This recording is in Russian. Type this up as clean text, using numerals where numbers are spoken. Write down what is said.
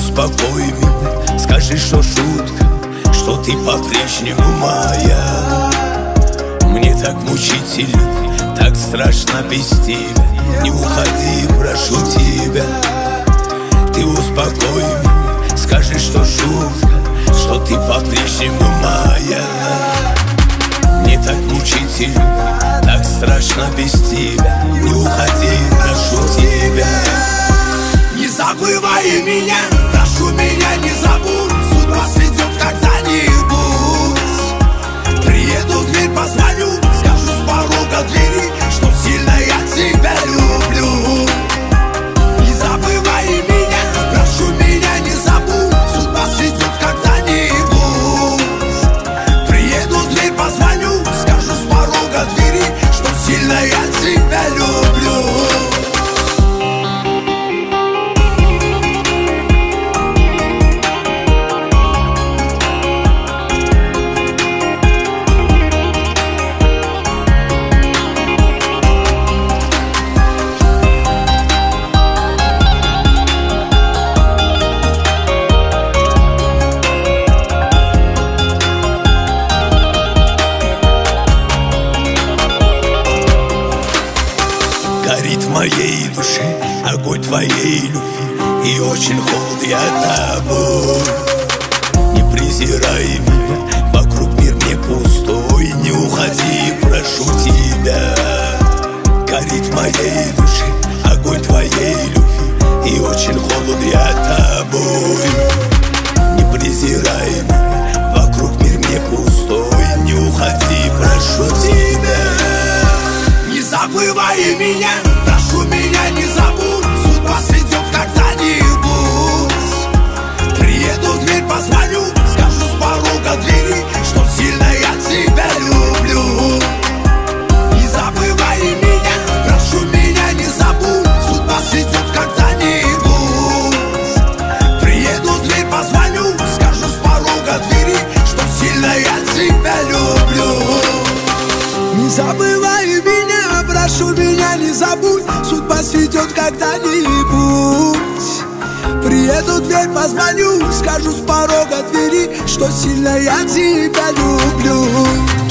успокой меня, скажи, что шутка, что ты по-прежнему моя. Мне так мучительно, так страшно без тебя. Не уходи, прошу тебя. Ты успокой меня, скажи, что шутка, что ты по-прежнему моя. Мне так мучительно, так страшно без тебя. Не уходи, прошу тебя. Не забывай меня, прошу меня, не забудь. Судьба сведет когда-нибудь. Приеду в дверь, позвоню, скажу с порога двери, что сильно я тебя люблю. Не забывай меня, прошу меня, не забудь. Судьба сведет когда-нибудь. Приеду в дверь, позвоню, скажу с порога двери, что сильно я тебя люблю. Горит в моей душе огонь твоей любви, и очень холод я тобой. Не презирай меня, вокруг мир не пустой. Не уходи, прошу тебя. Горит в моей душе огонь твоей любви, и очень холод я тобой. Не презирай меня, вокруг мир не пустой. Не уходи, прошу тебя. Не забывай меня, прошу меня, не забудь. Судьба сведет когда-нибудь. Приеду в дверь, позвоню, скажу с порога двери, что сильно я тебя люблю. Не забывай меня, прошу меня, не забудь. Судьба сведет когда-нибудь. Приеду в дверь, позвоню, скажу с порога двери, что сильно я тебя люблю. Не забывай меня, прошу меня, не забудь. Судьба сведет когда-нибудь. Приеду в дверь, позвоню, скажу с порога двери, что сильно я тебя люблю.